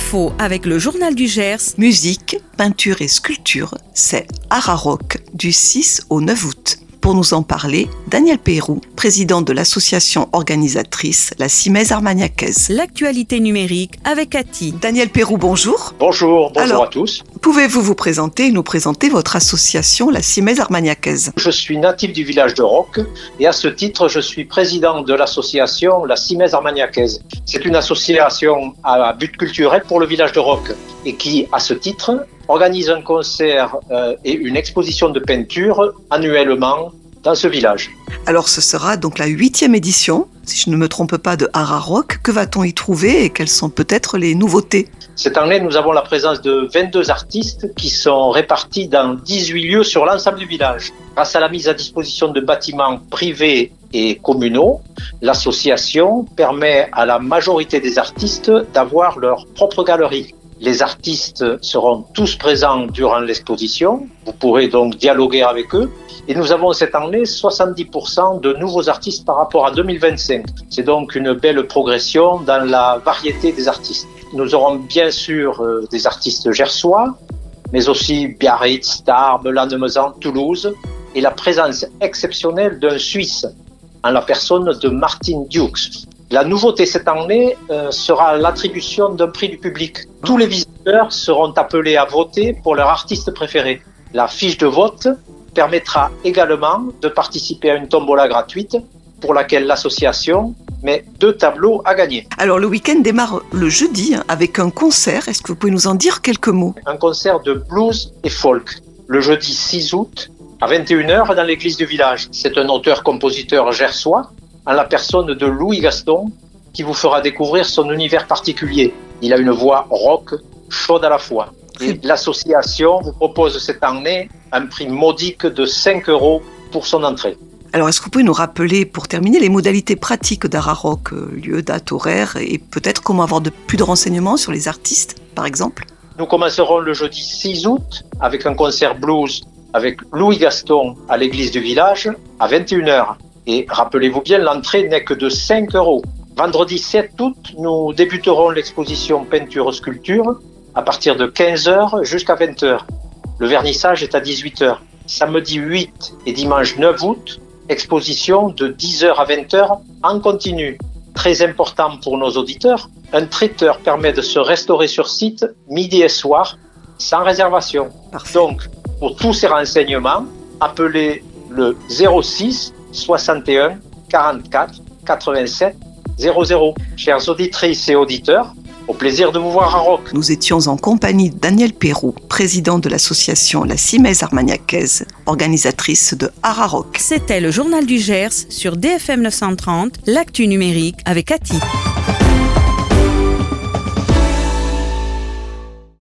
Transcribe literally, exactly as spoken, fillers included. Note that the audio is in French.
Info avec le Journal du Gers. Musique, peinture et sculpture, c'est Ararock du six au neuf août. Pour nous en parler, Daniel Peyrou, président de l'association organisatrice La Cimez Armagnacaise. L'actualité numérique avec Cathy. Daniel Peyrou, bonjour. Bonjour, bonjour Alors, à tous. Pouvez-vous vous présenter et nous présenter votre association La Cimez Armagnacaise? Je suis natif du village de Roques et à ce titre, je suis président de l'association La Cimez Armagnacaise. C'est une association à but culturel pour le village de Roques et qui, à ce titre, organise un concert euh, et une exposition de peinture annuellement dans ce village. Alors ce sera donc la huitième édition, si je ne me trompe pas, de Ararock. Que va-t-on y trouver et quelles sont peut-être les nouveautés? Cette année, nous avons la présence de vingt-deux artistes qui sont répartis dans dix-huit lieux sur l'ensemble du village. Grâce à la mise à disposition de bâtiments privés et communaux, l'association permet à la majorité des artistes d'avoir leur propre galerie. Les artistes seront tous présents durant l'exposition. Vous pourrez donc dialoguer avec eux. Et nous avons cette année soixante-dix pour cent de nouveaux artistes par rapport à deux mille vingt-cinq. C'est donc une belle progression dans la variété des artistes. Nous aurons bien sûr euh, des artistes gersois, mais aussi Biarritz, Tarbes, Lannemezan, Toulouse, et la présence exceptionnelle d'un Suisse, en la personne de Martin Dukes. La nouveauté cette année euh, sera l'attribution d'un prix du public. Tous les visiteurs seront appelés à voter pour leur artiste préféré. La fiche de vote permettra également de participer à une tombola gratuite pour laquelle l'association met deux tableaux à gagner. Alors le week-end démarre le jeudi avec un concert. Est-ce que vous pouvez nous en dire quelques mots? Un concert de blues et folk le jeudi six août à vingt et une heures dans l'église du village. C'est un auteur-compositeur gersois en la personne de Louis Gaston, qui vous fera découvrir son univers particulier. Il a une voix rock, chaude à la fois. Et l'association vous propose cette année un prix modique de cinq euros pour son entrée. Alors, est-ce que vous pouvez nous rappeler, pour terminer, les modalités pratiques d'Ararock, lieu, date, horaire, et peut-être comment avoir de plus de renseignements sur les artistes, par exemple? Nous commencerons le jeudi six août avec un concert blues avec Louis Gaston à l'église du village à vingt et une heures. Et rappelez-vous bien, l'entrée n'est que de cinq euros. Vendredi sept août, nous débuterons l'exposition peinture-sculpture à partir de quinze heures jusqu'à vingt heures. Le vernissage est à dix-huit heures. Samedi huit et dimanche neuf août, exposition de dix heures à vingt heures en continu. Très important pour nos auditeurs, un traiteur permet de se restaurer sur site midi et soir sans réservation. Parfait. Donc, pour tous ces renseignements, appelez le zéro six soixante et un quarante-quatre quatre-vingt-sept zéro zéro. Chères auditrices et auditeurs, au plaisir de vous voir à Roques. Nous étions en compagnie de Daniel Peyrou, président de l'association La Cimez Armagnacaise, organisatrice de Ararock. C'était le Journal du Gers sur D F M neuf cent trente, l'actu numérique avec Cathy.